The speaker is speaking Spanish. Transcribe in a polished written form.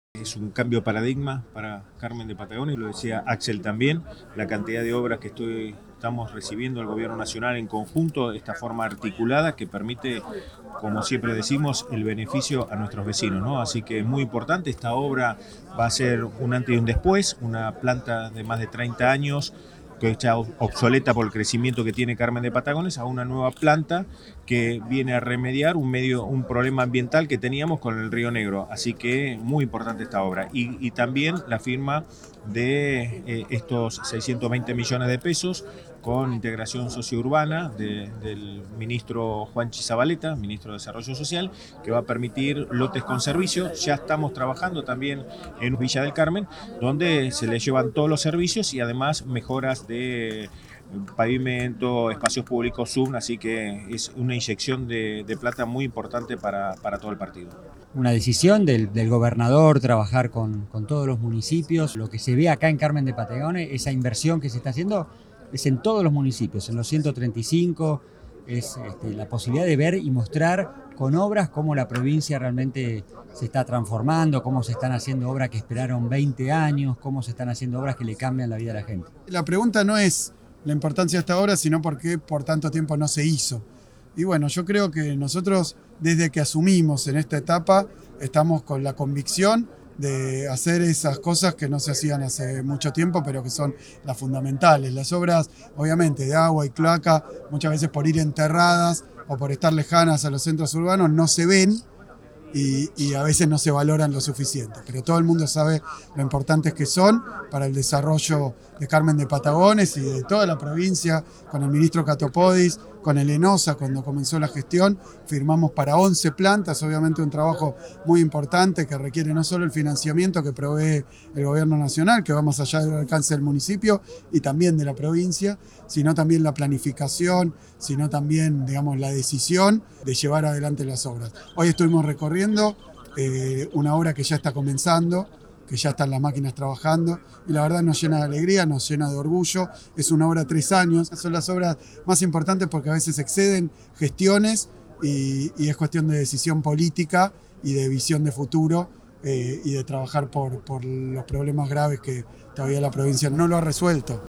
Es un cambio de paradigma para Carmen de Patagones, lo decía Axel también, la cantidad de obras que estamos recibiendo del Gobierno Nacional en conjunto, esta forma articulada que permite, como siempre decimos, el beneficio a nuestros vecinos, ¿no? Así que es muy importante, esta obra va a ser un antes y un después, una planta de más de 30 años, que está obsoleta por el crecimiento que tiene Carmen de Patagones, a una nueva planta que viene a remediar un problema ambiental que teníamos con el Río Negro. Así que muy importante esta obra. Y también la firma de estos 620 millones de pesos con integración sociourbana del ministro Juanchi Zabaleta, ministro de Desarrollo Social, que va a permitir lotes con servicios. Ya estamos trabajando también en Villa del Carmen, donde se le llevan todos los servicios y además mejoras de pavimento, espacios públicos, Zoom, así que es una inyección de plata muy importante para todo el partido. Una decisión del gobernador trabajar con todos los municipios. Lo que se ve acá en Carmen de Patagones, esa inversión que se está haciendo, es en todos los municipios, en los 135, es la posibilidad de ver y mostrar con obras cómo la provincia realmente se está transformando, cómo se están haciendo obras que esperaron 20 años, cómo se están haciendo obras que le cambian la vida a la gente. La pregunta no es la importancia de esta obra, sino por qué por tanto tiempo no se hizo. Y bueno, yo creo que nosotros desde que asumimos en esta etapa estamos con la convicción de hacer esas cosas que no se hacían hace mucho tiempo, pero que son las fundamentales. Las obras, obviamente, de agua y cloaca, muchas veces por ir enterradas o por estar lejanas a los centros urbanos, no se ven y a veces no se valoran lo suficiente. Pero todo el mundo sabe lo importantes que son para el desarrollo de Carmen de Patagones y de toda la provincia. Con el ministro Catopodis, con el ENOSA, cuando comenzó la gestión, firmamos para 11 plantas, obviamente un trabajo muy importante que requiere no solo el financiamiento que provee el gobierno nacional, que va más allá del alcance del municipio y también de la provincia, sino también la planificación, sino también, digamos, la decisión de llevar adelante las obras. Hoy estuvimos recorriendo una obra que ya está comenzando, que ya están las máquinas trabajando, y la verdad nos llena de alegría, nos llena de orgullo. Es una obra de 3 años, son las obras más importantes porque a veces exceden gestiones y es cuestión de decisión política y de visión de futuro y de trabajar por los problemas graves que todavía la provincia no lo ha resuelto.